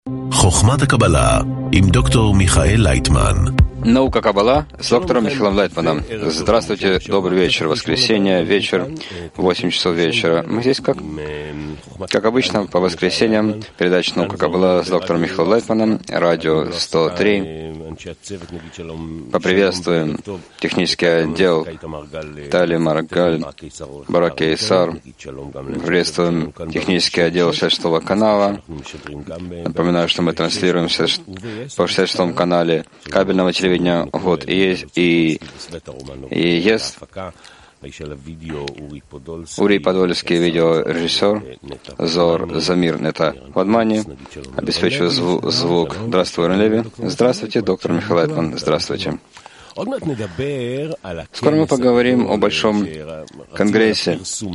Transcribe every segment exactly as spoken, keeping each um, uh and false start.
חוכמת הקבלה עם דוקטор Михаил Лайтман. Наука Каббала с доктором Михаилом Лайтманом. Здравствуйте, добрый вечер, воскресенье, вечер, восемь часов вечера. Мы здесь, как, как обычно, по воскресеньям, передача «Наука Каббала» с доктором Михаилом Лайтманом, радио сто три. Поприветствуем технический отдел Тали Маргаль, Барак Кейсар. Приветствуем технический отдел шестьдесят шестого канала. Напоминаю, что мы транслируемся по шестьдесят шестому канале кабельного телевидения. Вот, и есть, и, и есть Урий Подольский, видеорежиссер, Зор Замир Нета Вадмани, обеспечивает зву- звук. Здравствуй, Рен Леви. Здравствуйте, доктор Михаил Лайтман. Здравствуйте. Скоро мы поговорим о большом конгрессе.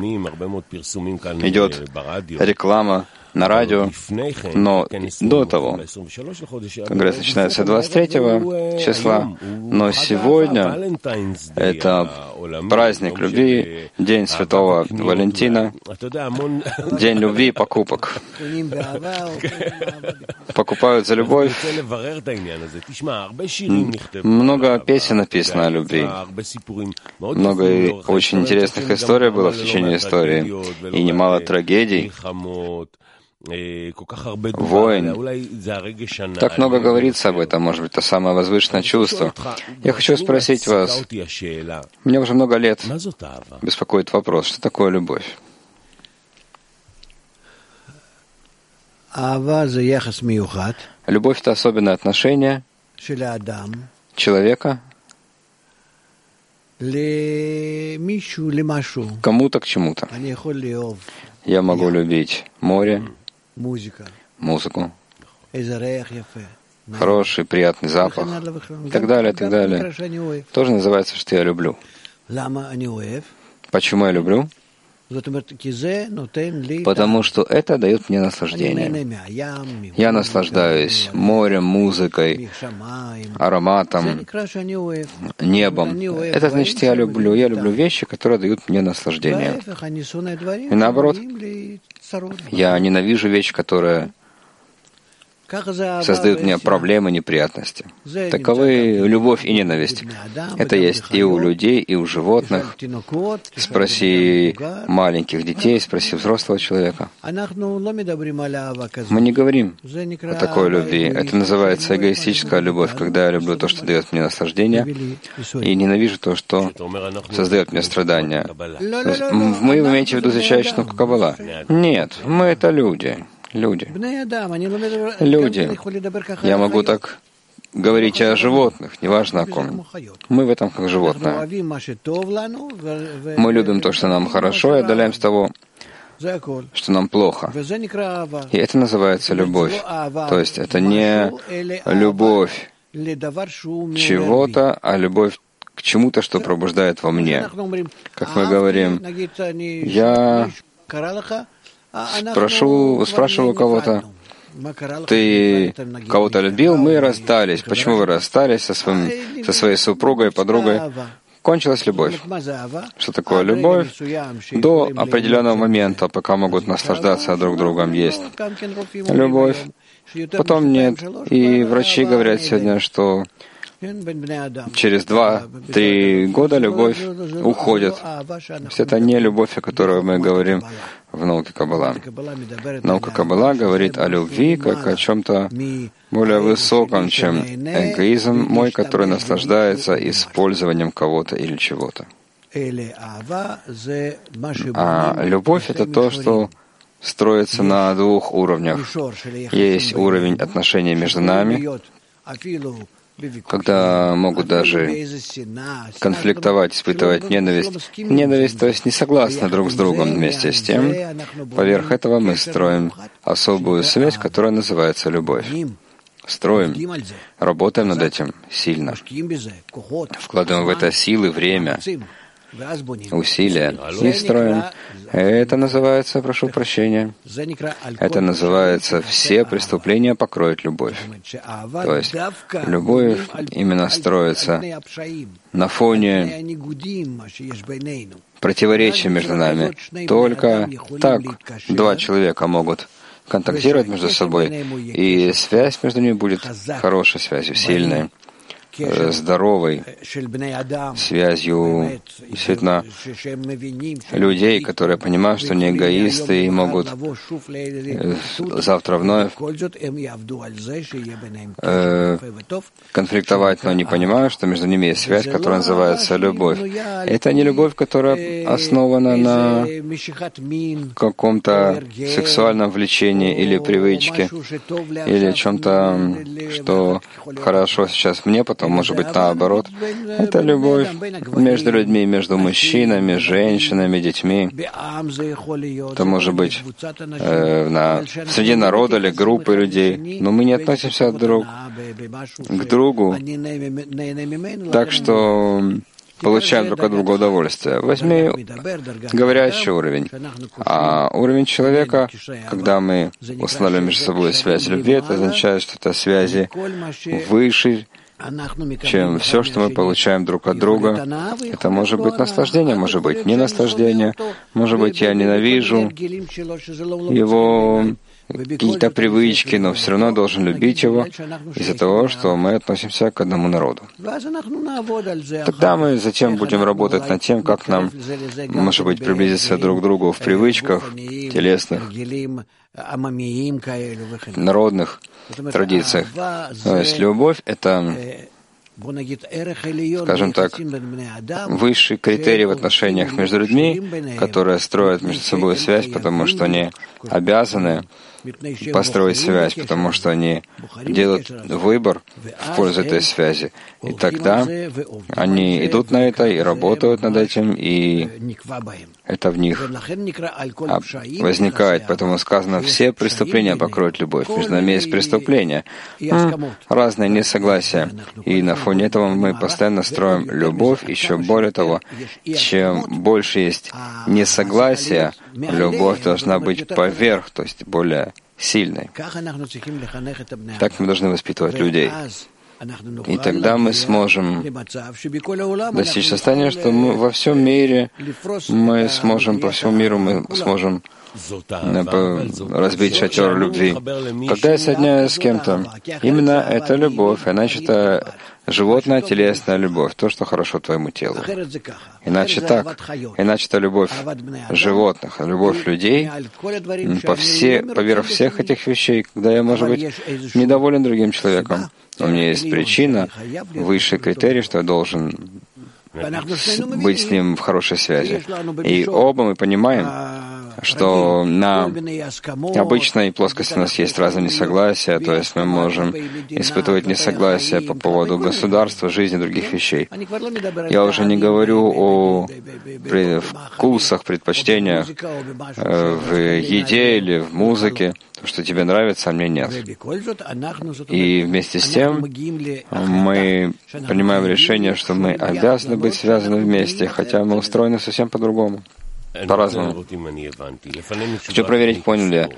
Идет реклама на радио, но до того конгресс начинается двадцать третьего числа, но сегодня это праздник любви, День Святого Валентина, День любви и покупок. Покупают за любовь. Много песен написано о любви. Много очень интересных историй было в течение истории, и немало трагедий. Войн. Так много говорится об этом, может быть, это самое возвышенное чувство. Я хочу спросить вас, мне уже много лет беспокоит вопрос, что такое любовь? Любовь — это особенное отношение человека кому-то к чему-то. Я могу любить море, музыку, хороший, приятный запах, и так далее, и так далее. Тоже называется, что я люблю. Почему я люблю? Потому что это дает мне наслаждение. Я наслаждаюсь морем, музыкой, ароматом, небом. Это значит, я люблю. Я люблю вещи, которые дают мне наслаждение. И наоборот, я ненавижу вещи, которые создают мне проблемы, неприятности. Таковы любовь и ненависть. Это есть и у людей, и у животных. Спроси маленьких детей, спроси взрослого человека. Мы не говорим о такой любви. Это называется эгоистическая любовь, когда я люблю то, что дает мне наслаждение, и ненавижу то, что создает мне страдания. Мы имеете в виду изучающую науку Каббала? Нет, мы — это люди. Люди. Люди. Я могу так говорить о животных, неважно о ком. Мы в этом как животные. Мы любим то, что нам хорошо, и отдаляемся того, что нам плохо. И это называется любовь. То есть это не любовь чего-то, а любовь к чему-то, что пробуждает во мне. Как мы говорим, я Спрошу, спрашиваю кого-то, ты кого-то любил? Мы расстались. Почему вы расстались со, своим, со своей супругой, подругой? Кончилась любовь. Что такое любовь? До определенного момента, пока могут наслаждаться друг другом, есть любовь. Потом нет. И врачи говорят сегодня, что через два-три года любовь уходит. Это не любовь, о которой мы говорим в науке Каббала. Наука Каббала говорит о любви как о чем-то более высоком, чем эгоизм мой, который наслаждается использованием кого-то или чего-то. А любовь — это то, что строится на двух уровнях. Есть уровень отношений между нами, когда могут даже конфликтовать, испытывать ненависть. Ненависть, то есть не согласны друг с другом. Вместе с тем, поверх этого мы строим особую связь, которая называется любовь. Строим, работаем над этим сильно, вкладываем в это силы, время, усилия и строим. Это называется, прошу прощения, это называется «все преступления покроет любовь». То есть любовь именно строится на фоне противоречия между нами. Только так два человека могут контактировать между собой, и связь между ними будет хорошей связью, сильной, здоровой связью действительно людей, которые понимают, что они эгоисты и могут завтра вновь э, конфликтовать, но не понимают, что между ними есть связь, которая называется любовь. Это не любовь, которая основана на каком-то сексуальном влечении или привычке, или чем-то, что хорошо сейчас мне, потом может быть наоборот. Это любовь между людьми, между мужчинами, женщинами, детьми. Это может быть э, на, среди народа или группы людей. Но мы не относимся друг к другу так, что получаем друг от друга удовольствие. Возьми говорящий уровень. А уровень человека, когда мы устанавливаем между собой связь любви, это означает, что это связи выше, чем все, что мы получаем друг от друга. Это может быть наслаждение, может быть не наслаждение, может быть я ненавижу его какие-то привычки, но все равно должен любить его из-за того, что мы относимся к одному народу. Тогда мы затем будем работать над тем, как нам, может быть, приблизиться друг к другу в привычках телесных, народных традициях. То есть любовь — это, скажем так, высший критерий в отношениях между людьми, которые строят между собой связь, потому что они обязаны построить связь, потому что они делают выбор в пользу этой связи. И тогда они идут на это и работают над этим, и это в них возникает. Поэтому сказано, все преступления покроют любовь. Между нами есть преступления, разные несогласия. И на фоне этого мы постоянно строим любовь. Еще более того, чем больше есть несогласия, любовь должна быть поверх, то есть более сильной. Так мы должны воспитывать людей. И тогда мы сможем достичь состояния, что мы во всем мире, мы сможем, по всему миру мы сможем разбить шатер любви. Когда я соединяюсь с кем-то, именно это любовь, иначе это животная телесная любовь, то, что хорошо твоему телу. Иначе так, иначе это любовь животных, любовь людей по все, поверх всех этих вещей, когда я, может быть, недоволен другим человеком. У меня есть причина, высший критерий, что я должен быть с ним в хорошей связи. И оба мы понимаем, что на обычной плоскости у нас есть разные несогласия, то есть мы можем испытывать несогласие по поводу государства, жизни, других вещей. Я уже не говорю о вкусах, предпочтениях в еде или в музыке, то, что тебе нравится, а мне нет. И вместе с тем мы принимаем решение, что мы обязаны быть связаны вместе, хотя мы устроены совсем по-другому. По-разному. Хочу проверить, понял ли я.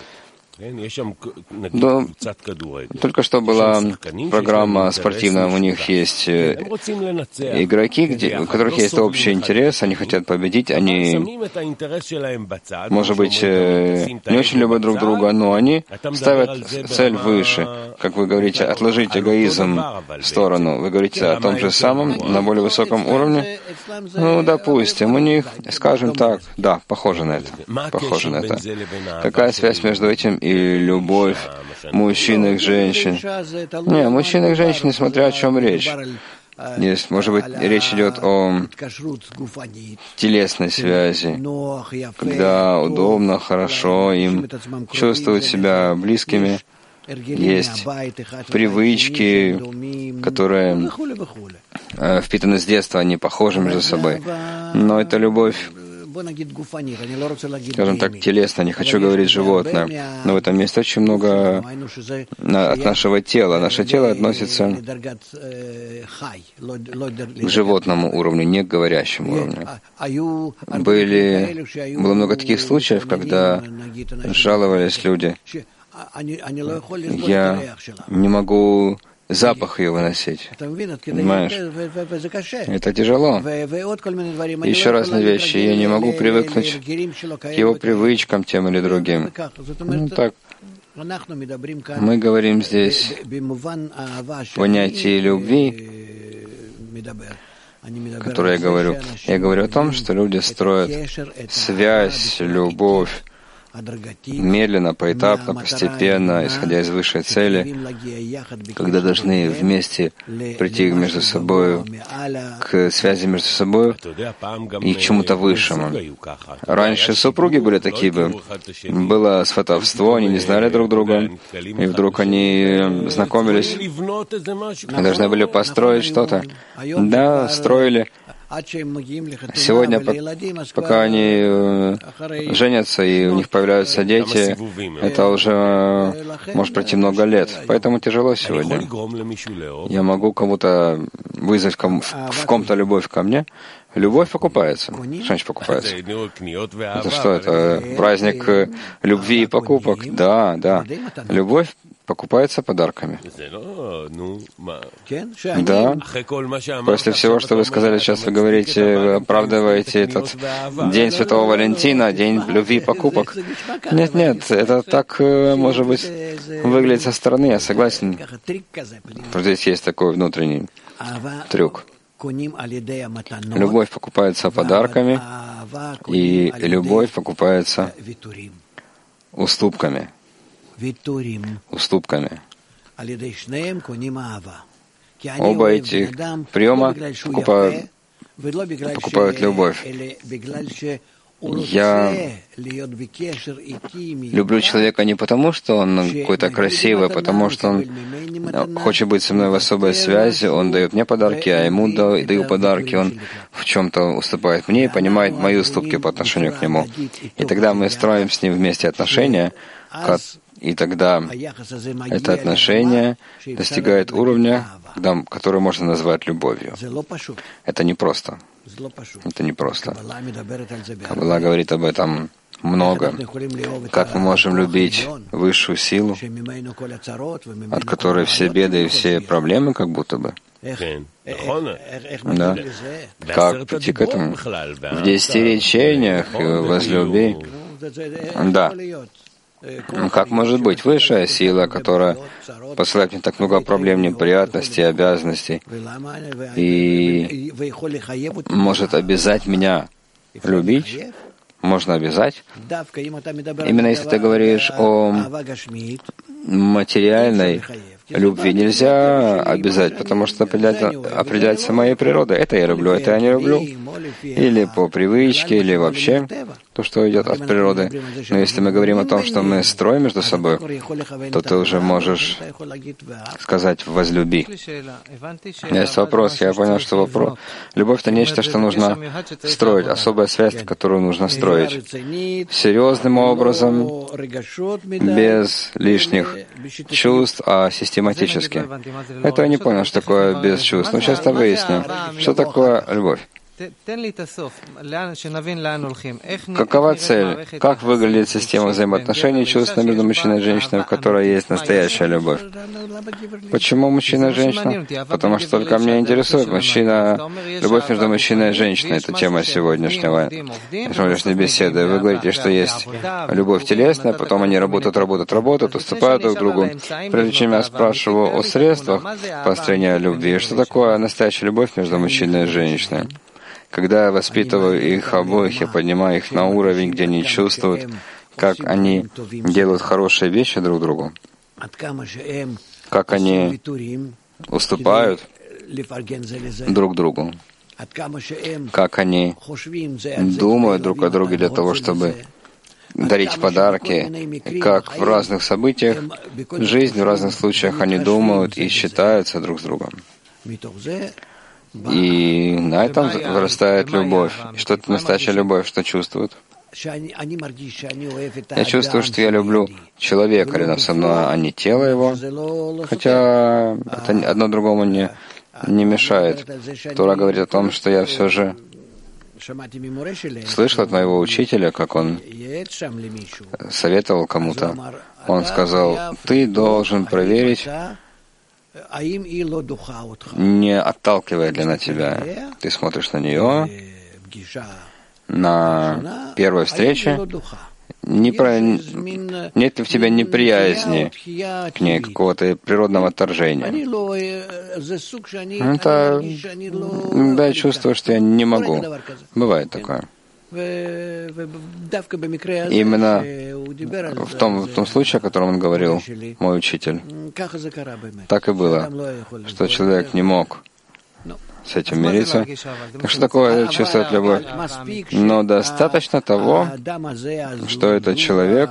Да, только что была программа спортивная, у них есть игроки, где, у которых есть общий интерес, они хотят победить, они, может быть, не очень любят друг друга, но они ставят цель выше. Как вы говорите, отложить эгоизм в сторону. Вы говорите о том же самом, на более высоком уровне? Ну, допустим, у них, скажем так, да, похоже на это. Похоже на это. Какая связь между этим и и любовь мужчин к женщин. Не, мужчин и женщин, несмотря о чем речь. Есть, может быть, речь идет о телесной связи, когда удобно, хорошо им чувствовать себя близкими. Есть привычки, которые впитаны с детства, они похожи между собой. Но это любовь, скажем так, телесно, не хочу говорить животное, но в этом есть очень много от нашего тела. Наше тело относится к животному уровню, не к говорящему уровню. Были, было много таких случаев, когда жаловались люди: я не могу запах ее выносить. Понимаешь? Это тяжело. Еще разные вещи. Я не могу привыкнуть к его привычкам тем или другим. Ну, так. Мы говорим здесь о понятии любви, которое я говорю. Я говорю о том, что люди строят связь, любовь, медленно, поэтапно, постепенно, исходя из высшей цели, когда должны вместе прийти между собой, к связи между собой и к чему-то высшему. Раньше супруги были такие бы. Было сватовство, они не знали друг друга, и вдруг они знакомились, и должны были построить что-то. Да, строили. Сегодня, пока они женятся и у них появляются дети, это уже может пройти много лет. Поэтому тяжело сегодня. Я могу кому-то вызвать в ком-то любовь ко мне. Любовь покупается. Что значит покупается? Это что? Это праздник любви и покупок? Да, да. Любовь покупается подарками. Да. После всего, что вы сказали, сейчас вы говорите, вы оправдываете этот День Святого Валентина, День любви и покупок. Нет, нет, это так, может быть, выглядит со стороны, я согласен. Здесь есть такой внутренний трюк. Любовь покупается подарками, и любовь покупается уступками. Уступками. Оба этих приема покупают, покупают любовь. Я люблю человека не потому, что он какой-то красивый, а потому что он хочет быть со мной в особой связи, он дает мне подарки, а ему даю подарки, он в чем-то уступает мне и понимает мои уступки по отношению к нему. И тогда мы строим с ним вместе отношения, и тогда это отношение достигает уровня, который можно назвать любовью. Это непросто. Это непросто. Каббала говорит об этом много. Как мы можем любить высшую силу, от которой все беды и все проблемы как будто бы. Да. Как прийти к этому? В десяти речениях возлюби. Да. Как может быть высшая сила, которая посылает мне так много проблем, неприятностей, обязанностей, и может обязать меня любить? Можно обязать? Именно если ты говоришь о материальной любви, нельзя обязать, потому что определяется моей природой. Это я люблю, это я не люблю. Или по привычке, или вообще то, что идет от природы. Но если мы говорим о том, что мы строим между собой, то ты уже можешь сказать «возлюби». Есть вопрос. Я понял, что вопрос. Любовь — это нечто, что нужно строить, особая связь, которую нужно строить серьезным образом, без лишних чувств, а систематически. Это я не понял, что такое без чувств. Но сейчас я выясню, что такое любовь. Какова цель? Как выглядит система взаимоотношений чувств между мужчиной и женщиной, в которой есть настоящая любовь? Почему мужчина и женщина? Потому что только меня интересует мужчина, любовь между мужчиной и женщиной. Это тема сегодняшнего, сегодняшней беседы. Вы говорите, что есть любовь телесная, потом они работают, работают, работают, уступают друг другу. Прежде чем я спрашиваю о средствах построения любви, что такое настоящая любовь между мужчиной и женщиной? Когда я воспитываю их обоих, я поднимаю их на уровень, где они чувствуют, как они делают хорошие вещи друг другу, как они уступают друг другу, как они думают друг о друге для того, чтобы дарить подарки, как в разных событиях жизни, в разных случаях они думают и считаются друг с другом. И на этом вырастает любовь. И что это настоящая любовь, что чувствует? Я чувствую, что я люблю человека рядом со мной, а не тело его, хотя это одно другому не, не мешает. Тора говорит о том, что я все же слышал от моего учителя, как он советовал кому-то. Он сказал: ты должен проверить, не отталкивает ли она тебя. Ты смотришь на нее на первой встрече, Не про... Нет в тебя неприязни к ней, какого-то природного отторжения. Это, да, я чувствую, что я не могу. Бывает такое. Именно в том, в том случае, о котором он говорил, мой учитель, так и было, что человек не мог с этим мириться. Так что такое чувствовать любовь? Но достаточно того, что этот человек,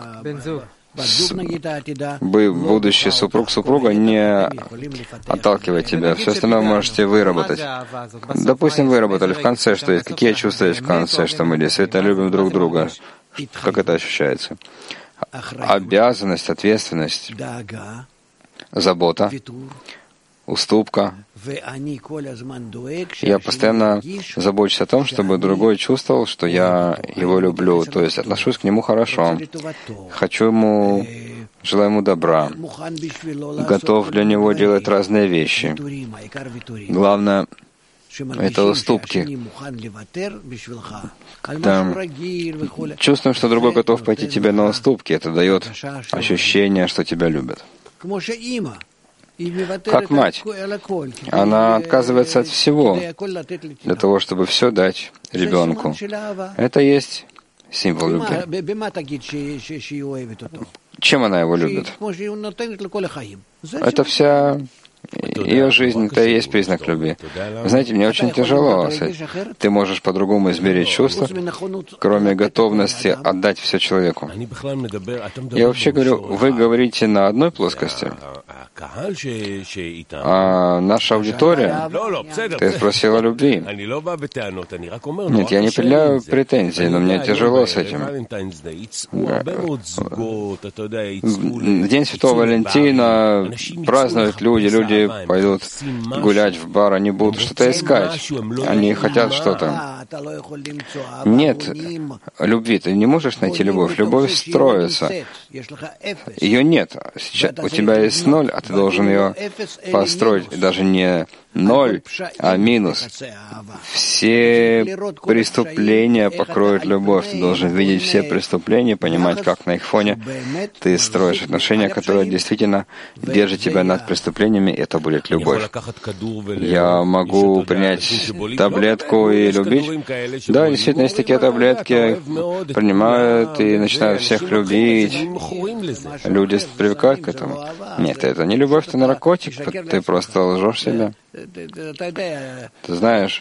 будущий супруг супруга, не отталкивает тебя. Все остальное можете выработать. Допустим, выработали в конце, что есть. Какие чувства есть в конце, что мы действительно любим друг друга? Как это ощущается? Обязанность, ответственность, забота, уступка. Я постоянно забочусь о том, чтобы другой чувствовал, что я его люблю, то есть отношусь к нему хорошо, хочу ему, желаю ему добра, готов для него делать разные вещи. Главное — это уступки. Когда чувствуем, что другой готов пойти тебе на уступки, это дает ощущение, что тебя любят. Как мать, она отказывается от всего для того, чтобы все дать ребенку. Это есть символ любви. Чем она его любит? Это вся ее жизнь, это и есть признак любви. Вы знаете, мне очень тяжело. Ты можешь по-другому измерить чувства, кроме готовности отдать все человеку. Я вообще говорю, вы говорите на одной плоскости, а наша аудитория, ты спросил о любви. Нет, я не предъявляю претензий, но мне тяжело с этим. В День Святого Валентина празднуют люди, люди пойдут гулять в бар, они будут что-то искать. Они хотят что-то. Нет любви. Ты не можешь найти любовь. Любовь строится. Ее нет. Сейчас у тебя есть ноль, а ты должен ее построить. Даже не ноль, а минус. Все преступления покроют любовь. Ты должен видеть все преступления, понимать, как на их фоне ты строишь отношения, которые действительно держат тебя над преступлениями, и это будет любовь. Я могу принять таблетку и любить? Да, действительно, есть такие таблетки, принимают и начинают всех любить. Люди привыкают к этому. Нет, это не любовь, это наркотик, ты просто лжешь себя. Ты знаешь,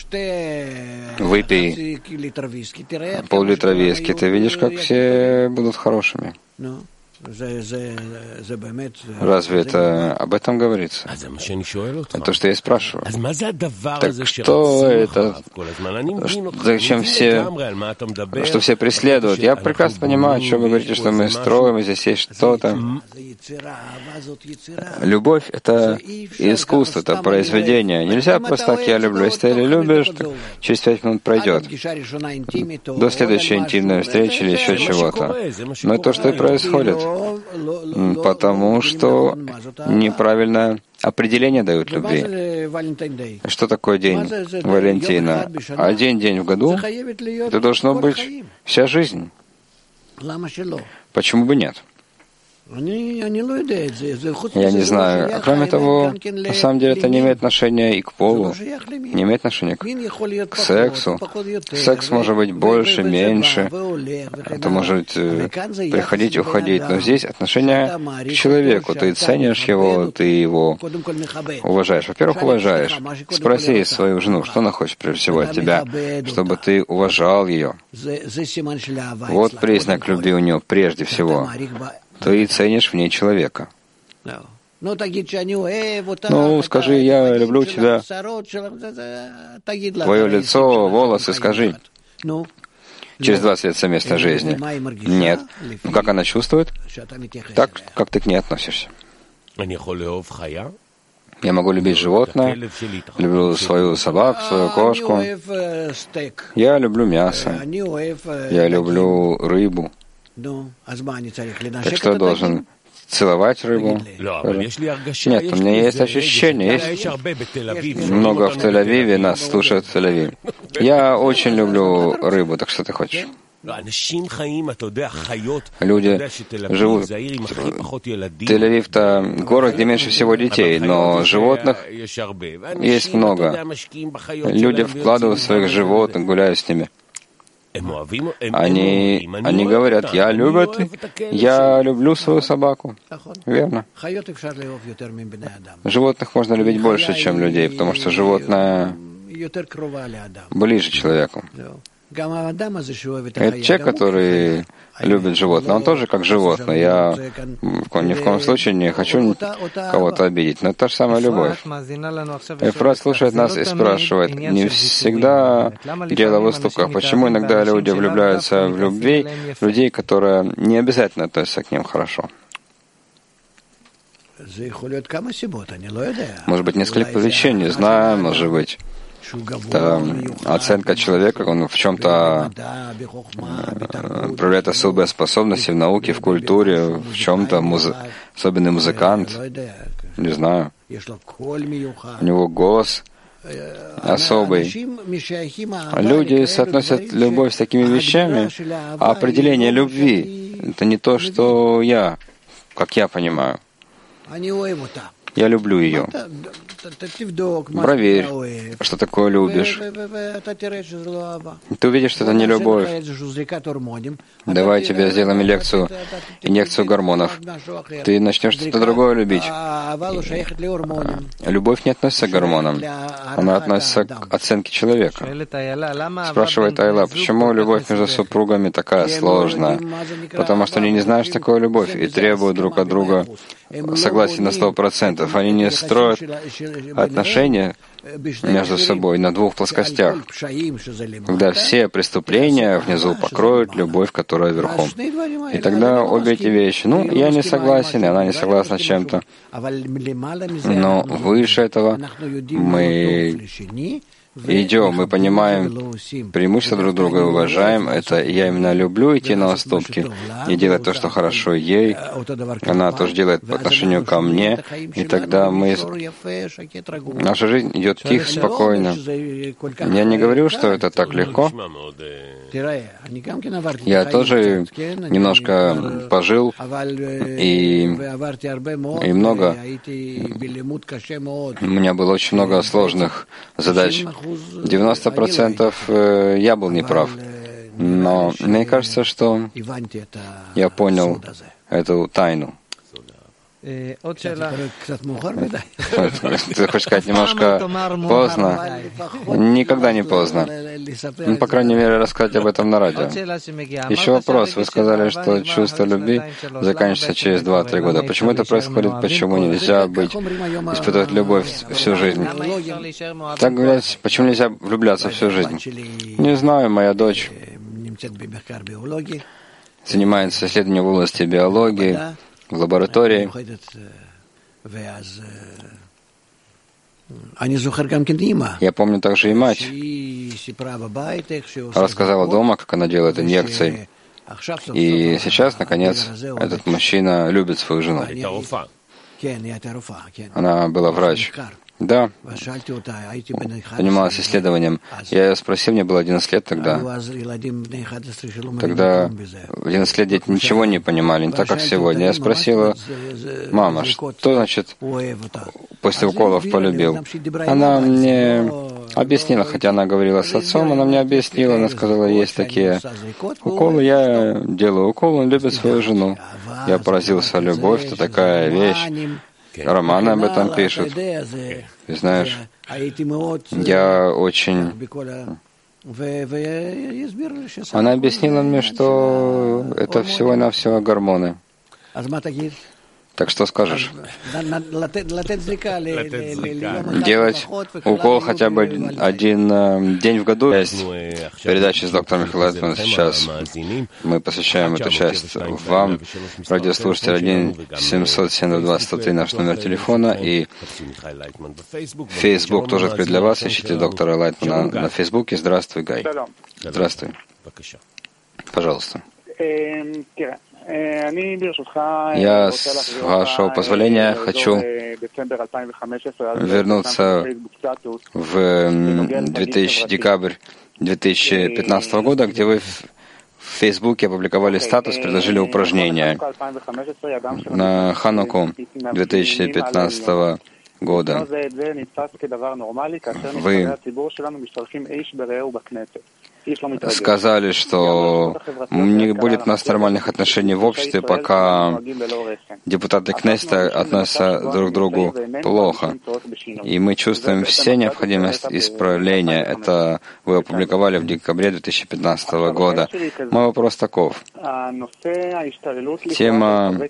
выпей пол-литра виски, ты видишь, как все будут хорошими. Разве это об этом говорится? Это то, что я спрашиваю. Так что это? Зачем все, что все преследуют? Я прекрасно понимаю, что вы говорите, что мы строим, и здесь есть что-то. Любовь — это искусство, это произведение. Нельзя просто так «я люблю». Если ты любишь, так через пять минут пройдет. До следующей интимной встречи или еще чего-то. Но это то, что и происходит. Потому что неправильное определение дают любви. Что такое день Валентина? Один день в году — это должно быть вся жизнь. Почему бы нет? Я не знаю. А кроме того, на самом деле это не имеет отношения и к полу, не имеет отношения к, к сексу. Секс может быть больше, меньше. Это может э, приходить, уходить. Но здесь отношение к человеку. Ты ценишь его, ты его уважаешь. Во-первых, уважаешь. Спроси свою жену, что она хочет прежде всего от тебя, чтобы ты уважал ее. Вот признак любви у нее прежде всего. Ты ценишь в ней человека. Ну, скажи, я люблю тебя. Твое лицо, волосы, скажи. Через двадцать лет совместной жизни. Нет. Ну, как она чувствует? Так, как ты к ней относишься. Я могу любить животное, люблю свою собаку, свою кошку. Я люблю мясо. Я люблю рыбу. Так что я должен целовать рыбу? Нет, у меня есть ощущение. Есть много в Тель-Авиве, нас слушают в Тель-Авиве. Я очень люблю рыбу, так что ты хочешь? Люди живут... Тель-Авив-то город, где меньше всего детей, но животных есть много. Люди вкладывают в своих животных, гуляют с ними. Они, они говорят, я люблю, я люблю свою собаку. Верно. Животных можно любить больше, чем людей, потому что животное ближе к человеку. Это человек, который любит животное, он тоже как животное. Я ни в коем случае не хочу кого-то обидеть, но это та же самая любовь. Эфрат слушает нас и спрашивает, не всегда дело в уступках, почему иногда люди влюбляются в любви, в людей, которые не обязательно относятся к ним хорошо. Может быть, несколько причин, не знаю, может быть. Это оценка человека, он в чем-то проявляет особые способности в науке, в культуре, в чем-то муз... особенный музыкант, не знаю. У него голос особый. Люди соотносят любовь с такими вещами, а определение любви — это не то, что я, как я понимаю. Я люблю ее. Проверь, что такое любишь. Ты увидишь, что это не любовь. Давай тебе сделаем лекцию, инъекцию гормонов. Ты начнешь что-то другое любить. Любовь не относится к гормонам. Она относится к оценке человека. Спрашивает Айла, почему любовь между супругами такая сложная? Потому что они не знают, что такое любовь, и требуют друг от друга согласия на сто процентов. Они не строят отношения между собой на двух плоскостях, когда все преступления внизу покроют любовь, которая верхом. И тогда обе эти вещи, ну, я не согласен, и она не согласна с чем-то, но выше этого мы идем, мы понимаем преимущества друг друга и уважаем это. Я именно люблю идти на уступки и делать то, что хорошо ей. Она тоже делает по отношению ко мне. И тогда мы... Наша жизнь идет тихо, спокойно. Я не говорю, что это так легко. Я тоже немножко пожил и, и много. У меня было очень много сложных задач. девяносто процентов я был неправ. Но мне кажется, что я понял эту тайну. Ты хочешь сказать, немножко поздно? Никогда не поздно. Ну, по крайней мере, рассказать об этом на радио. Еще вопрос. Вы сказали, что чувство любви заканчивается через два-три года. Почему это происходит? Почему нельзя быть, испытывать любовь всю жизнь? Так говорят, почему нельзя влюбляться всю жизнь? Не знаю, моя дочь занимается исследованием в области биологии, в лаборатории. Я помню также и мать. Рассказала дома, как она делает инъекции. И сейчас, наконец, этот мужчина любит свою жену. Она была врач. Да, занималась исследованием. Я ее спросил, мне было одиннадцать лет тогда. Тогда в одиннадцать лет дети ничего не понимали, не так, как сегодня. Я спросила, мама, что значит после уколов полюбил? Она мне объяснила, хотя она говорила с отцом, она мне объяснила, она сказала, есть такие уколы, я делаю укол, он любит свою жену. Я поразился, любовь, это такая вещь. Романы об этом пишут. И знаешь, я очень... Она объяснила мне, что это всего-навсего гормоны. Так что скажешь? Делать укол хотя бы один день в году. Есть передачи с доктором Михаилом Лайтманом сейчас. Мы посвящаем эту часть вам, радиослушатель один семьсот семь двадцать сто три наш номер телефона, и Facebook тоже открыт для вас. Ищите доктора Лайтмана на Фейсбуке. Здравствуй, Гай. Здравствуй. Пожалуйста. Я, с вашего позволения, хочу вернуться в две тысячи, декабрь две тысячи пятнадцатого года, где вы Фейсбуке опубликовали статус, предложили упражнения на Хануку две тысячи пятнадцатого года. Вы сказали, что не будет у нас нормальных отношений в обществе, пока депутаты Кнессета относятся друг к другу плохо. И мы чувствуем все необходимость исправления. Это вы опубликовали в декабре две тысячи пятнадцатого года. Мой вопрос таков. Тема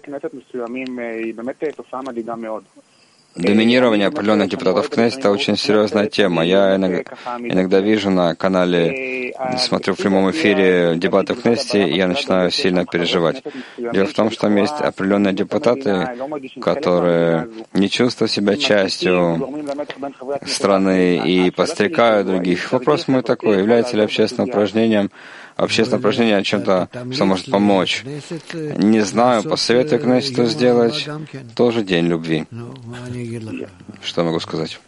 доминирование определенных депутатов Кнессета — очень серьезная тема. Я иногда, иногда вижу на канале, смотрю в прямом эфире дебаты в Кнессете, и я начинаю сильно переживать. Дело в том, что там есть определенные депутаты, которые не чувствуют себя частью страны и подстрекают других. Вопрос мой такой: является ли общественным упражнением общественное упражнение чем-то, что может помочь? Не знаю, посоветую Кнессету сделать тоже День любви. Что могу сказать?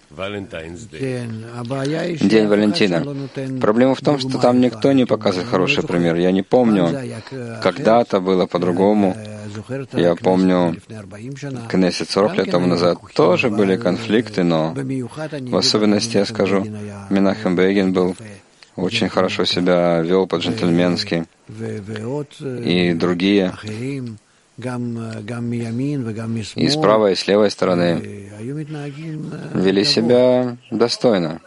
День Валентина. Проблема в том, что там никто не показывает хороший пример. Я не помню, когда-то было по-другому. Я помню, Кнессет сорок лет тому назад тоже были конфликты, но в особенности, я скажу, Менахем Бегин был очень хорошо себя вел по-джентльменски, и другие, и с правой, и с левой стороны вели себя достойно.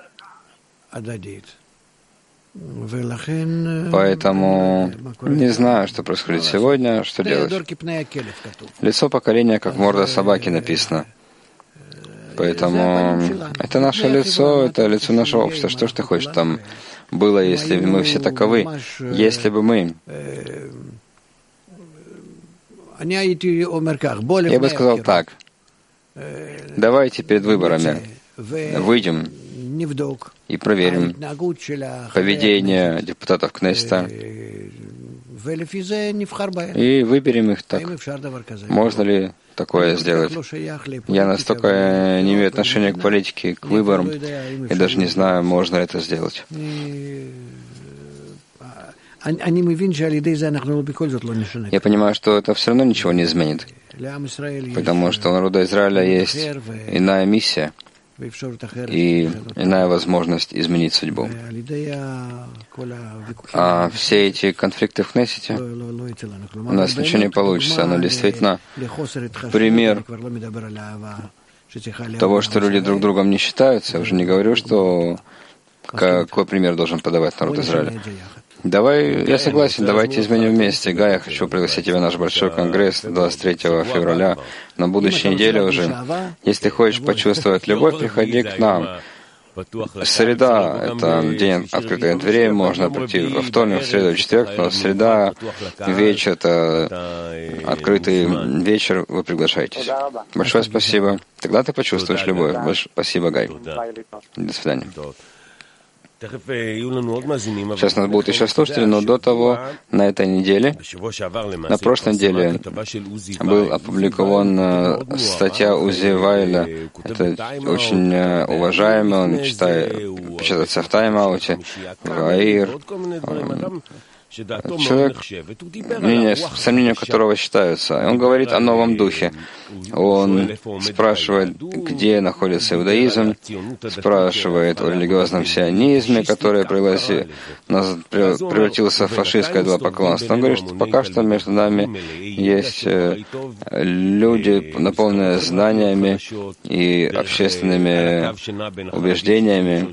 Поэтому не знаю, что происходит сегодня, что делать. Лицо поколения, как морда собаки, написано. Поэтому это наше лицо, это лицо нашего общества. Что ж ты хочешь там было, если мы все таковы? Если бы мы... Я бы сказал так. Давайте перед выборами выйдем и проверим поведение депутатов Кнессета и выберем их так. Можно ли такое сделать? Я настолько не имею отношения к политике, к выборам, и даже не знаю, можно ли это сделать. Я понимаю, что это все равно ничего не изменит, потому что у народа Израиля есть иная миссия и иная возможность изменить судьбу. А все эти конфликты в Кнессете, у нас ничего не получится. Но действительно пример того, что люди друг другом не считаются. Я уже не говорю, что какой пример должен подавать народ Израиля. Давай, я согласен, давайте изменим вместе. Гай, я хочу пригласить тебя на наш большой конгресс двадцать третьего февраля, на будущей неделе уже. Если хочешь почувствовать любовь, приходи к нам. Среда — это день открытых дверей, можно прийти во вторник, в среду, в четверг, но среда, вечер — это открытый вечер, вы приглашаетесь. Большое спасибо. Тогда ты почувствуешь любовь. Большое спасибо, Гай. До свидания. Сейчас у нас будут еще слушатели, но до того, на этой неделе, на прошлой неделе, был опубликован статья Узи Вайля. Это очень уважаемый, он читает, печатается в Тайм-ауте, в Аир. Человек, мнение, сомнения которого считаются. Он говорит о новом духе. Он спрашивает, где находится иудаизм, спрашивает о религиозном сионизме, который превратился в фашистское идолопоклонство. Он говорит, что пока что между нами есть люди, наполненные знаниями и общественными убеждениями,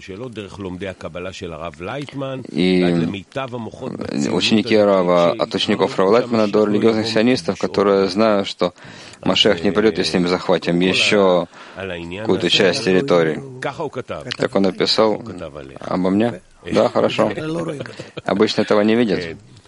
и ученики Рава, от учеников Рава Лайтмана до религиозных сионистов, которые знают, что Машиах не придет, если мы захватим еще какую-то часть территории. Так он написал обо мне? Да, хорошо. Обычно этого не видят.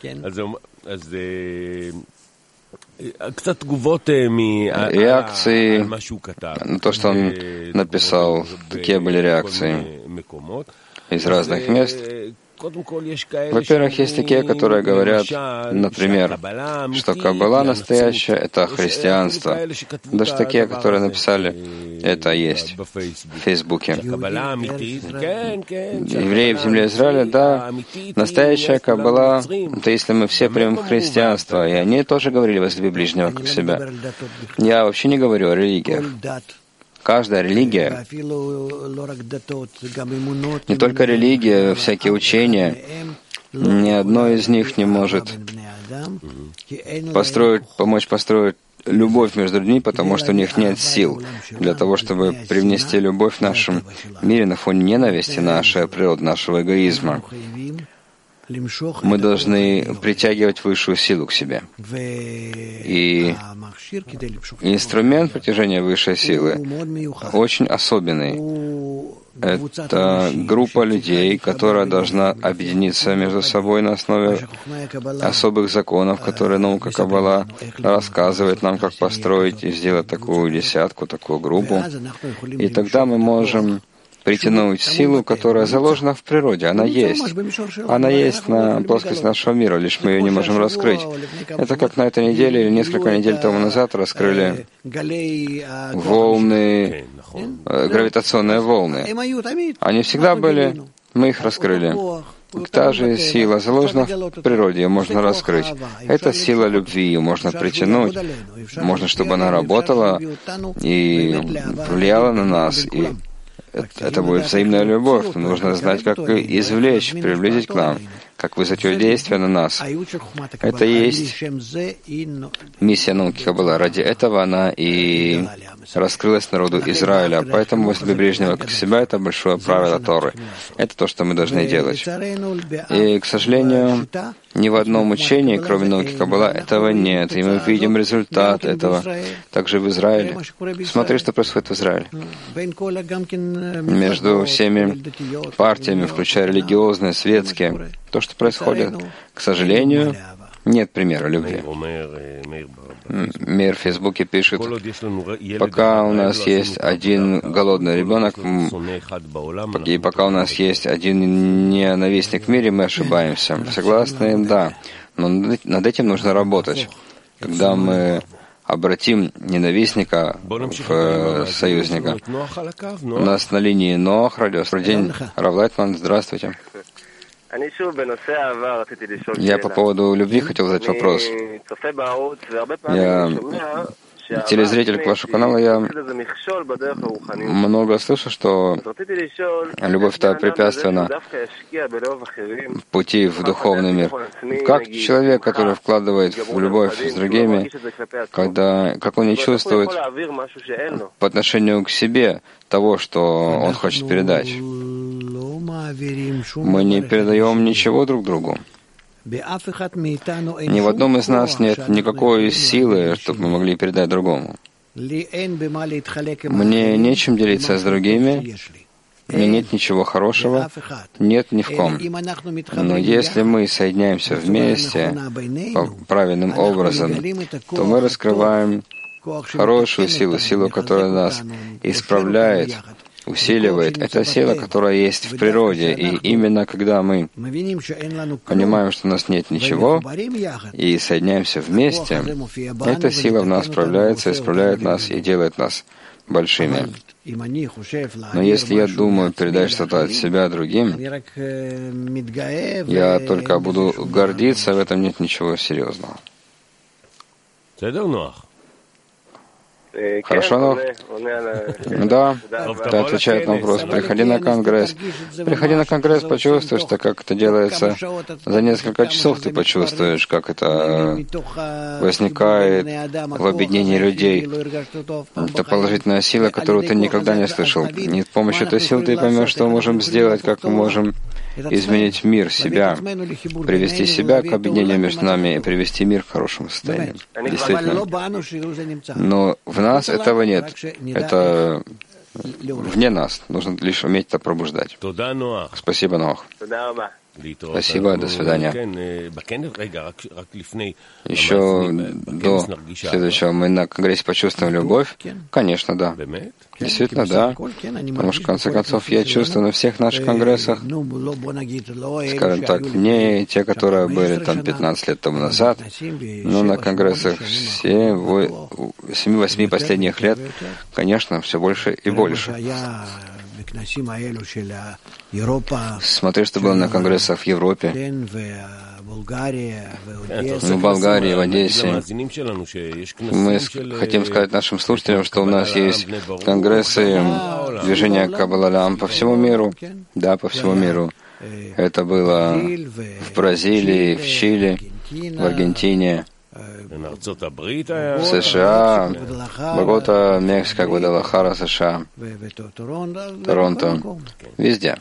Реакции на то, что он написал, такие были реакции из разных мест. Во-первых, есть такие, которые говорят, например, что Каббала настоящая — это христианство. Даже такие, которые написали, это есть в Фейсбуке. Евреи в земле Израиля, да, настоящая Каббала — это если мы все примем христианство, и они тоже говорили: возлюби ближнего как себя. Я вообще не говорю о религиях. Каждая религия, не только религия, всякие учения, ни одно из них не может построить, помочь построить любовь между людьми, потому что у них нет сил для того, чтобы привнести любовь в нашем мире на фоне ненависти, нашей природы, нашего эгоизма. Мы должны притягивать высшую силу к себе. И инструмент притяжения высшей силы очень особенный. Это группа людей, которая должна объединиться между собой на основе особых законов, которые наука Каббала рассказывает нам, как построить и сделать такую десятку, такую группу. И тогда мы можем притянуть силу, которая заложена в природе. Она есть. Она есть на плоскости нашего мира, лишь мы ее не можем раскрыть. Это как на этой неделе или несколько недель тому назад раскрыли волны, гравитационные волны. Они всегда были, мы их раскрыли. Та же сила заложена в природе, ее можно раскрыть. Это сила любви, ее можно притянуть. Можно, чтобы она работала и влияла на нас, и это будет взаимная любовь. Нужно знать, как извлечь, приблизить к нам, как вызвать ее действие на нас. Это и есть миссия науки Каббала. Ради этого она и раскрылась народу Израиля. Поэтому возлюби ближнего как себя — это большое правило Торы. Это то, что мы должны делать. И, к сожалению, ни в одном учении, кроме науки Каббала, этого нет. И мы видим результат этого также в Израиле. Смотри, что происходит в Израиле. Между всеми партиями, включая религиозные, светские, то, что происходит, к сожалению, нет примера любви. Мир в Фейсбуке пишет: пока у нас есть один голодный ребенок, и пока у нас есть один ненавистник в мире, мы ошибаемся. Согласны? Да. Но над этим нужно работать. Когда мы обратим ненавистника в союзника. У нас на линии Ноах, радио. Добрый день, Рав Лайтман, здравствуйте. Я по поводу любви хотел задать вопрос. Я телезритель к вашему каналу, я много слышу, что любовь — это препятствие на пути в духовный мир. Как человек, который вкладывает в любовь с другими, когда, как он не чувствует по отношению к себе того, что он хочет передать? Мы не передаем ничего друг другу. Ни в одном из нас нет никакой силы, чтобы мы могли передать другому. Мне нечем делиться с другими, мне нет ничего хорошего, нет ни в ком. Но если мы соединяемся вместе правильным образом, то мы раскрываем хорошую силу, силу, которая нас исправляет, усиливает. Это сила, которая есть в природе. И именно когда мы понимаем, что у нас нет ничего, и соединяемся вместе, эта сила в нас справляется, исправляет нас и делает нас большими. Но если я думаю передать что-то от себя другим, я только буду гордиться, в этом нет ничего серьезного. Хорошо, но... Да, это отвечает на вопрос. Приходи на конгресс. Приходи на конгресс, почувствуешь, что как это делается. За несколько часов ты почувствуешь, как это возникает в объединении людей. Это положительная сила, которую ты никогда не слышал. И с помощью этой силы ты поймешь, что мы можем сделать, как мы можем изменить мир, себя, привести себя к объединению между нами и привести мир к хорошему состоянию. Действительно. Но в нас этого нет. Это вне нас. Нужно лишь уметь это пробуждать. Спасибо, Ноах. Спасибо, до свидания. Еще до следующего мы на Конгрессе почувствуем любовь? Конечно, да. Действительно, да. Потому что, в конце концов, я чувствую на всех наших конгрессах, скажем так, не те, которые были там пятнадцать лет тому назад, но на конгрессах семи-восьми последних лет, конечно, все больше и больше. Смотри, что было на конгрессах в Европе, в Болгарии, в Одессе. Мы хотим сказать нашим слушателям, что у нас есть конгрессы движения Каббала по всему миру. Да, по всему миру. Это было в Бразилии, в Чили, в Аргентине, в США, Богота, Мексика, Гвадалахара, США, Торонто, везде.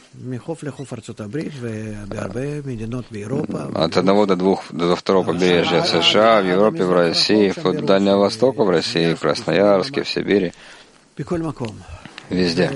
От одного до двух, до второго побережья США, в Европе, в России, вплоть до Дальнего Востока, в России, в Красноярске, в Сибири, везде.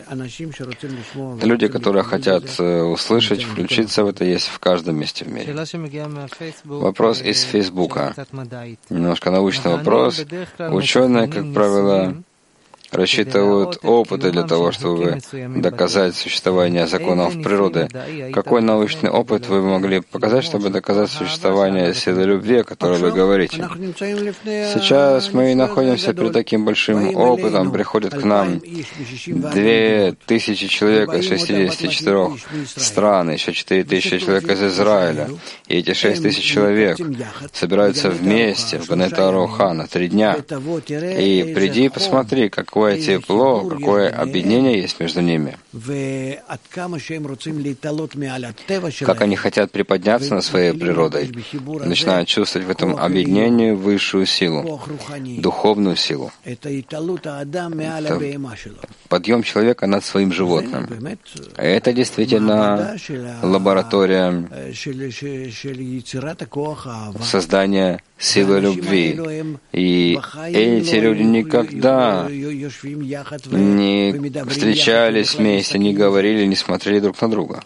Люди, которые хотят услышать, включиться в это, есть в каждом месте в мире. Вопрос из Фейсбука. Немножко научный вопрос. Ученые, как правило, рассчитывают опыты для того, чтобы доказать существование законов природы. Какой научный опыт вы могли показать, чтобы доказать существование силы любви, о которой вы говорите? Сейчас мы находимся перед таким большим опытом. Приходят к нам две тысячи человек из шестидесяти четырёх стран, еще четыре тысячи человек из Израиля. И эти шесть тысяч человек собираются вместе в Ганет-ар-Оха на три дня. И приди и посмотри, как какое тепло, какое объединение есть между ними. Как они хотят приподняться над своей природой, начинают чувствовать в этом объединении высшую силу, духовную силу. Это подъем человека над своим животным. Это действительно лаборатория создания силы любви. И эти люди никогда не встречались вместе, не говорили, не смотрели друг на друга.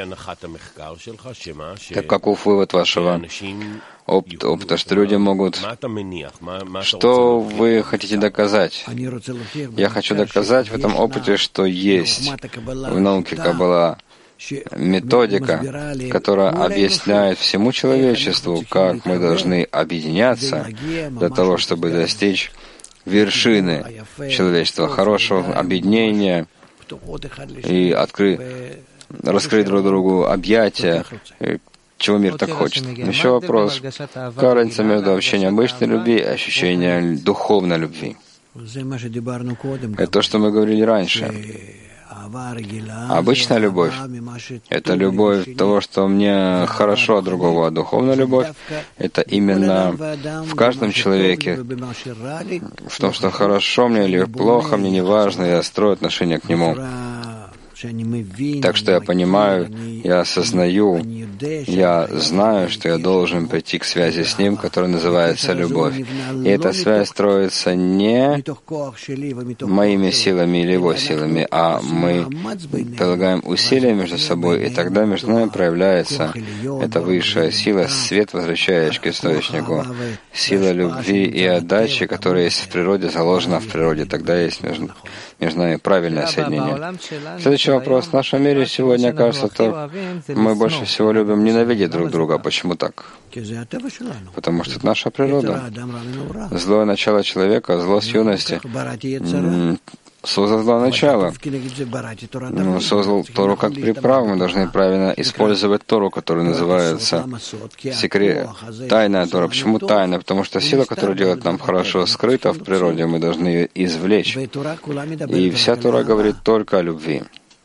Так каков вывод вашего опыта, опыта, что люди могут... Что вы хотите доказать? Я хочу доказать в этом опыте, что есть в науке Каббала методика, которая объясняет всему человечеству, как мы должны объединяться для того, чтобы достичь вершины человечества, хорошего объединения и открыть, раскрыть друг другу объятия, чего мир так хочет. Еще вопрос. Какая разница между ощущением обычной любви и ощущением духовной любви? Это то, что мы говорили раньше. Обычная любовь — это любовь того, что мне хорошо от другого, а духовная любовь — это именно в каждом человеке, в том, что хорошо мне или плохо, мне не важно, я строю отношение к нему. Так что я понимаю, я осознаю, я знаю, что я должен прийти к связи с Ним, которая называется любовь. И эта связь строится не моими силами или Его силами, а мы прилагаем усилия между собой, и тогда между нами проявляется эта высшая сила, свет, возвращающий к источнику, сила любви и отдачи, которая есть в природе, заложена в природе. Тогда есть между, между нами правильное соединение. Следующий вопрос. В нашем мире сегодня, кажется, то мы больше всего любим ненавидеть друг друга. Почему так? Потому что это наша природа. Злое начало человека, зло с юности, создал злое начало. Создал Тору как приправу. Мы должны правильно использовать Тору, которая называется секрет, тайная Тора. Почему тайна? Потому что сила, которая делает нам хорошо, скрыта в природе, мы должны ее извлечь. И вся Тора говорит только о любви.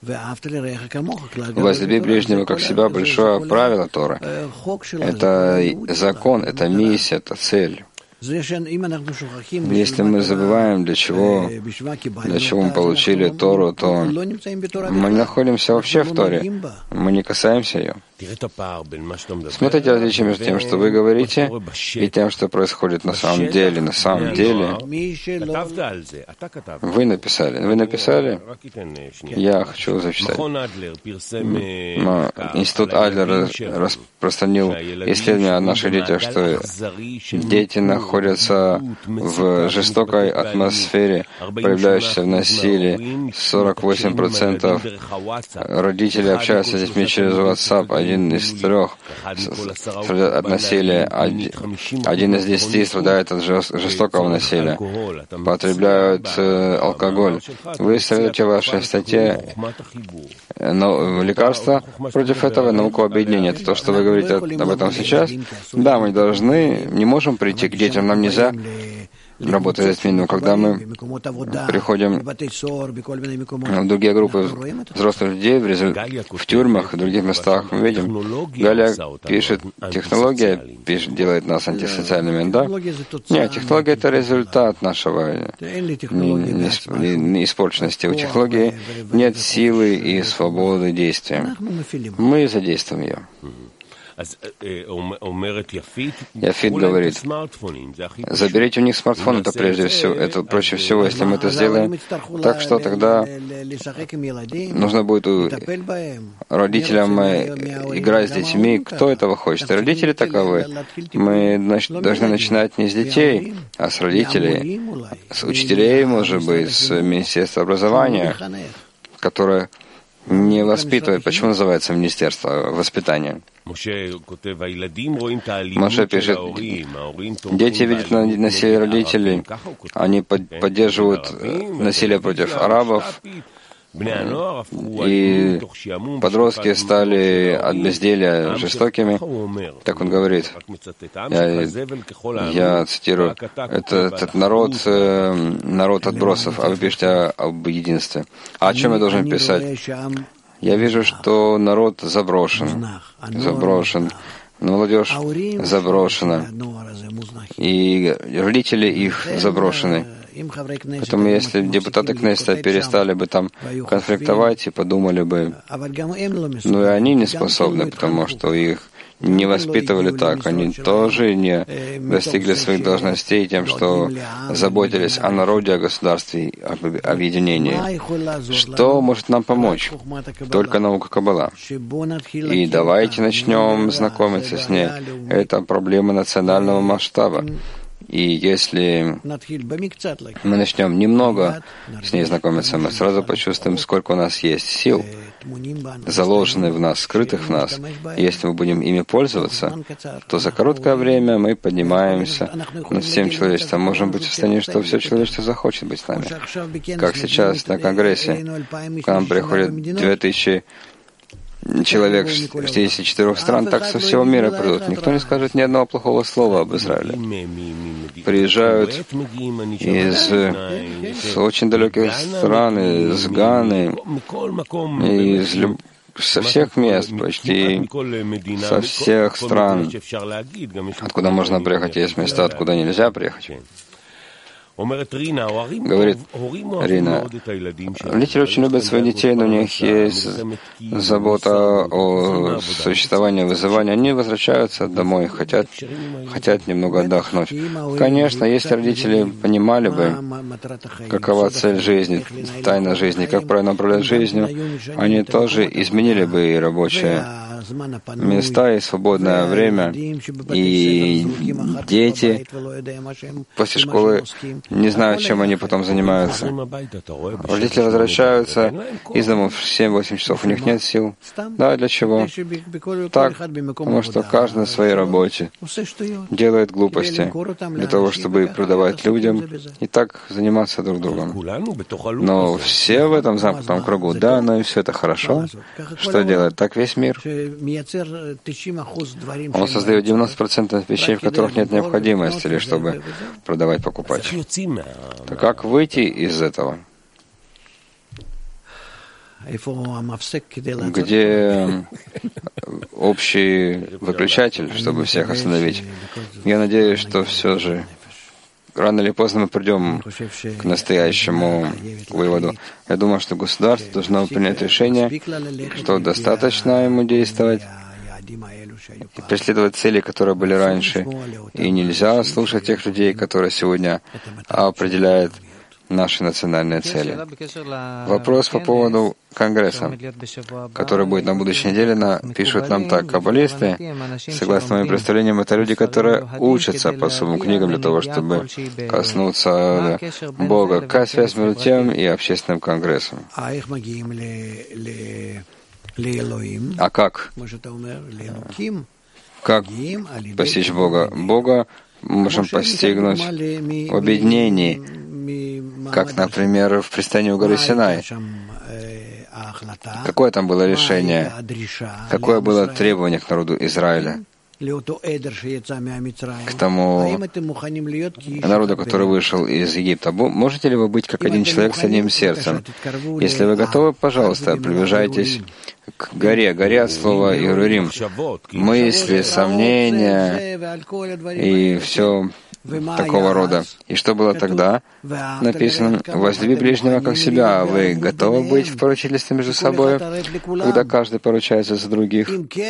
Возлюби ближнего как себя — большое правило Торы. Это закон, это миссия, это цель. Если мы забываем, для чего, для чего мы получили Тору, то мы не находимся вообще в Торе, мы не касаемся ее. Смотрите различие между тем, что вы говорите, и тем, что происходит на самом деле. На самом деле, вы написали. Вы написали? Я хочу зачитать. Институт Адлер распространил исследование о наших детях, что дети находятся в жестокой атмосфере, проявляющейся в насилии. сорок восемь процентов родителей общаются с детьми через WhatsApp. Один из трех страдает от насилия, один из десяти страдает от жестокого насилия, потребляют э, алкоголь. Вы советуете в вашей статье но, лекарства против этого, науку объединения. Это то, что вы говорите об этом сейчас? Да, мы должны, не можем прийти к детям, нам нельзя работать с детьми, но когда мы приходим в другие группы взрослых людей, в тюрьмах, в других местах, мы видим, Галя пишет, технология пишет, делает нас антисоциальными, да? Нет, технология — это результат нашего неиспорченности. У технологии нет силы и свободы действия. Мы задействуем ее. Яфит говорит, заберите у них смартфон, это прежде всего, это проще всего, если мы это сделаем. Так что тогда нужно будет у родителям играть с детьми. Кто этого хочет? И родители таковы. Мы должны начинать не с детей, а с родителей, с учителей, может быть, с Министерства образования, которое не воспитывает. Почему называется Министерство воспитания? Моше пишет, дети видят насилие родителей, они поддерживают насилие против арабов, и подростки стали от безделия жестокими. Так он говорит. Я, я цитирую. Это, этот народ, народ отбросов, а вы пишете об единстве. А о чем я должен писать? Я вижу, что народ заброшен, заброшен, молодежь заброшена, и родители их заброшены. Поэтому если депутаты Кнессета перестали бы там конфликтовать и подумали бы, ну и они не способны, потому что их не воспитывали так, они тоже не достигли своих должностей тем, что заботились о народе, о государстве, об объединении. Что может нам помочь? Только наука Каббала. И давайте начнем знакомиться с ней. Это проблема национального масштаба. И если мы начнем немного с ней знакомиться, мы сразу почувствуем, сколько у нас есть сил, заложенных в нас, скрытых в нас. И если мы будем ими пользоваться, то за короткое время мы поднимаемся над всем человечеством. Можем быть в состоянии, что все человечество захочет быть с нами. Как сейчас на Конгрессе, к нам приходят две тысячи человек с шестидесяти четырёх стран, так со всего мира придут. Никто не скажет ни одного плохого слова об Израиле. Приезжают из, из очень далеких стран, из Ганы, из люб... со всех мест, почти со всех стран, откуда можно приехать. Есть места, откуда нельзя приехать. Говорит Рина, родители очень любят своих детей, но у них есть забота о существовании, вызывании. Они возвращаются домой, хотят, хотят немного отдохнуть. Конечно, если родители понимали бы, какова цель жизни, тайна жизни, как правильно управлять жизнью, они тоже изменили бы и рабочие места, и свободное время, и дети после школы не знают, чем они потом занимаются. Родители возвращаются из дома в семь-восемь часов, у них нет сил. Да, для чего? Так, потому что каждый на своей работе делает глупости для того, чтобы продавать людям и так заниматься друг другом. Но все в этом замкнутом кругу, да, но и все это хорошо. Что делает? Так весь мир. Он создает девяносто процентов вещей, в которых нет необходимости, лишь чтобы продавать, покупать. Так как выйти из этого? Где общий выключатель, чтобы всех остановить? Я надеюсь, что все же рано или поздно мы придем к настоящему выводу. Я думаю, что государство должно принять решение, что достаточно ему действовать, и преследовать цели, которые были раньше. И нельзя слушать тех людей, которые сегодня определяют наши национальные цели. Вопрос по поводу Конгресса, который будет на будущей неделе, на, пишут нам так. Каббалисты, согласно моим представлениям, это люди, которые учатся по своим книгам для того, чтобы коснуться Бога. Какая связь между тем и общественным конгрессом? А как? Как постичь Бога? Бога можем постигнуть в объединении, как, например, в пристании у горы Синай. Какое там было решение? Какое было требование к народу Израиля? К тому народу, который вышел из Египта. Можете ли вы быть как один человек с одним сердцем? Если вы готовы, пожалуйста, приближайтесь к горе, горе от слова Ирурим. Мысли, сомнения и все такого рода. И что было тогда? Написано: «Возлюби ближнего как себя». А вы готовы быть в поручительстве между собой, когда каждый поручается за других?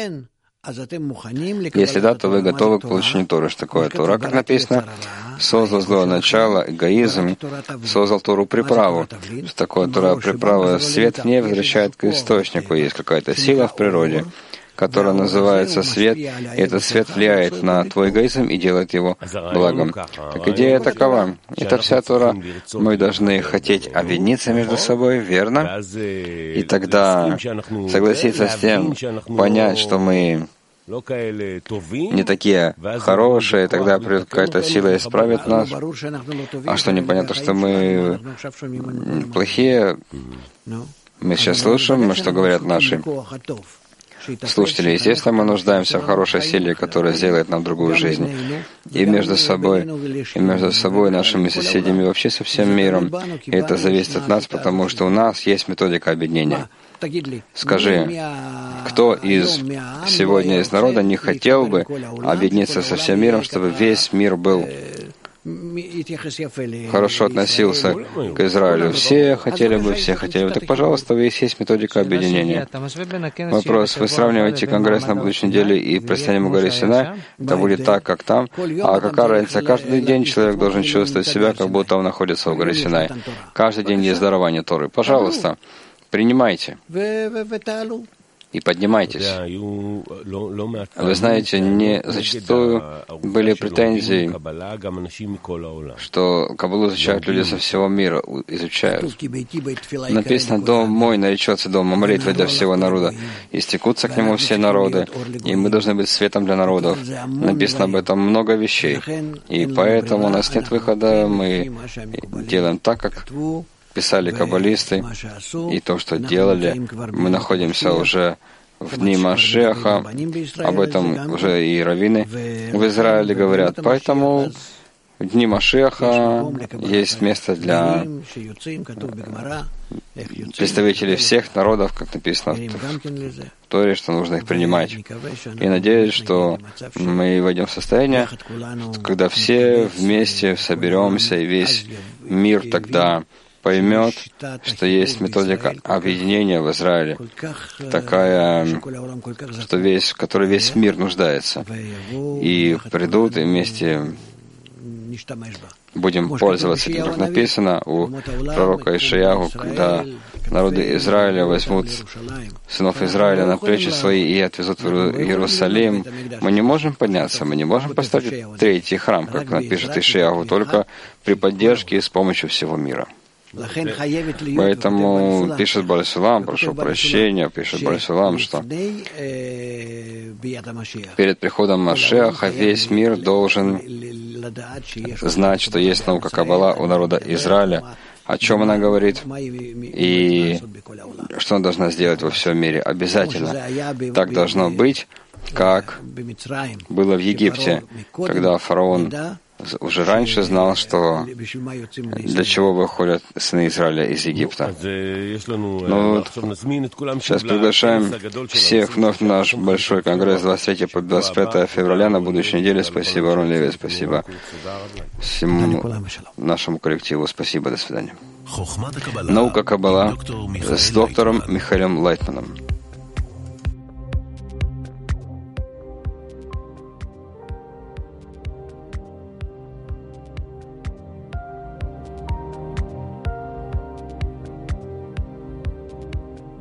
Если да, то вы готовы к получению Торы. Что такое Тора? Как написано, создал злое начало, эгоизм, создал Тору приправу. Что такое Тора приправа? Свет в ней возвращает к источнику. Есть какая-то сила в природе, которая называется свет, и этот свет влияет на твой эгоизм и делает его благом. Так идея такова. Это вся Тора. Мы должны хотеть объединиться между собой, верно? И тогда согласиться с тем, понять, что мы не такие хорошие, тогда придет какая-то сила и исправит нас. А что непонятно, что мы плохие? Мы сейчас слушаем, что говорят наши слушатели. Естественно, мы нуждаемся в хорошей силе, которая сделает нам другую жизнь. И между собой, и между собой, нашими соседями, вообще со всем миром. И это зависит от нас, потому что у нас есть методика объединения. Скажи, кто из сегодня из народа не хотел бы объединиться со всем миром, чтобы весь мир был хорошо относился к Израилю? Все хотели бы, все хотели бы. Так, пожалуйста, есть есть методика объединения. Вопрос: вы сравниваете Конгресс на будущей неделе и пристанем у горы Синай? Это будет так, как там. А какая разница? Каждый день человек должен чувствовать себя, как будто он находится у горы Синай. Каждый день есть дарование Торы. Пожалуйста, принимайте и поднимайтесь. Вы знаете, не зачастую были претензии, что Каббалу изучают люди со всего мира, изучают. Написано: «Дом мой наречется домом молитвы для всего народа, и стекутся к нему все народы, и мы должны быть светом для народов». Написано об этом много вещей, и поэтому у нас нет выхода, мы делаем так, как писали каббалисты, и то, что делали. Мы находимся уже в дни Машиаха, об этом уже и раввины в Израиле говорят. Поэтому в дни Машиаха есть место для представителей всех народов, как написано в Торе, что нужно их принимать. И надеюсь, что мы войдем в состояние, когда все вместе соберемся, и весь мир тогда поймет, что есть методика объединения в Израиле, такая, что весь, в которой весь мир нуждается. И придут, и вместе будем пользоваться этим, как написано у пророка Ишаяху, когда народы Израиля возьмут сынов Израиля на плечи свои и отвезут в Иерусалим. Мы не можем подняться, мы не можем поставить третий храм, как напишет Ишаяху, только при поддержке и с помощью всего мира. Поэтому пишет Бар-Сулам, прошу прощения, пишет Бар-Сулам, что перед приходом Машиаха весь мир должен знать, что есть наука Каббала у народа Израиля, о чем она говорит и что она должна сделать во всем мире. Обязательно так должно быть, как было в Египте, когда фараон уже раньше знал, что для чего выходят сыны Израиля из Египта. Ну, вот, сейчас приглашаем всех вновь на наш большой конгресс двадцать третьего по двадцать пятое февраля на будущей неделе. Спасибо, Арон Леви, спасибо всему нашему коллективу. Спасибо, до свидания. Наука Каббала с доктором Михаилом Лайтманом.